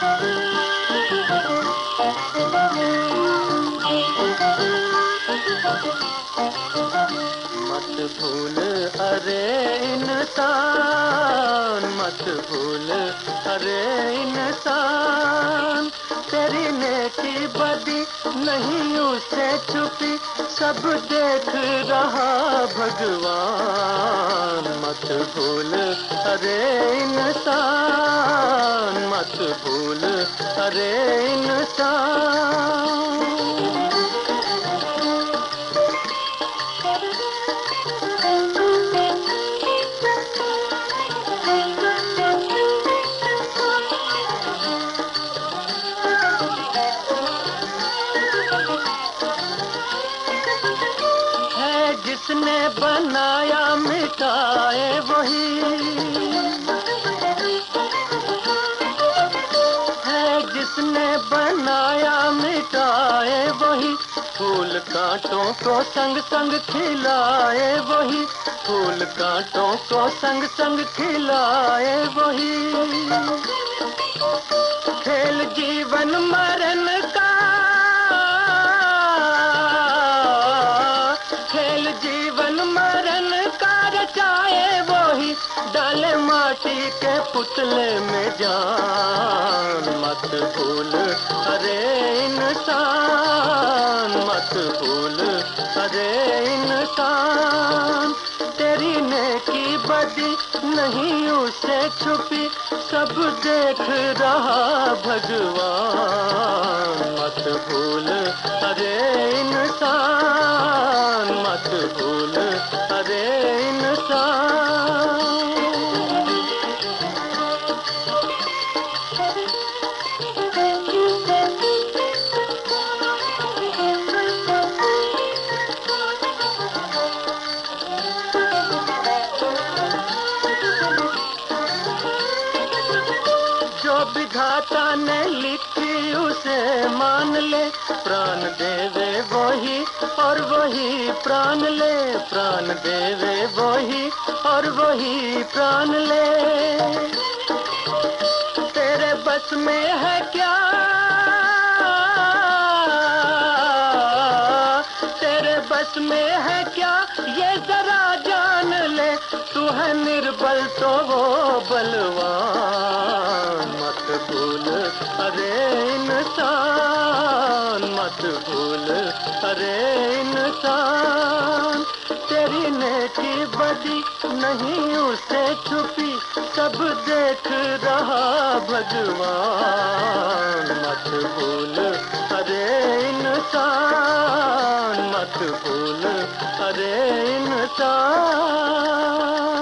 मत भूल अरे इंसान, मत भूल अरे इंसान, तेरी नेकी बदी नहीं उसे छुपी, सब देख रहा भगवान। मत भूल अरे इंसान, मत भूल अरे इंसान। जिसने बनाया मिटाए वही है, जिसने बनाया मिटाए वही, फूल कांटों को संग संग खिलाए वही, फूल कांटों को संग संग खिलाए वही। खेल जीवन मरण का, खेल जीवन मरण का रचाए वही, डाले माटी के पुतले में जान। मत भूल अरे इंसान, मत भूल अरे इंसान, तेरी नेकी बदी नहीं उसे छुपी, सब देख रहा भगवान। मत भूल अरे इंसान, मत भूल अरे इंसान। जो विधाता ने लिखी उसे मान ले, प्राण देवे वही और वही प्राण ले, प्राण देवे वही और वही प्राण ले। तेरे बस में है क्या, तेरे बस में है क्या ये जरा जान ले, तू है निर्बल तो वो बलवान। मत भूल अरे इंसान, मत भूल अरे इंसान, तेरी नेकी बदी नहीं उसे छुपी, सब देख रहा भगवान। मत भूल अरे इंसान, मत भूल अरे इंसान।